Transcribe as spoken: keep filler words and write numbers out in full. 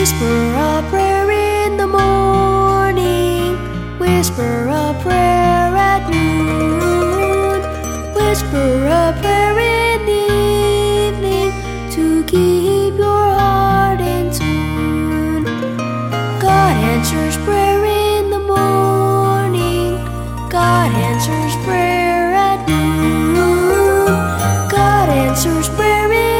Whisper a prayer in the morning, whisper a prayer at noon, whisper a prayer in the evening to keep your heart in tune. God answers prayer in the morning, God answers prayer at noon, God answers prayer in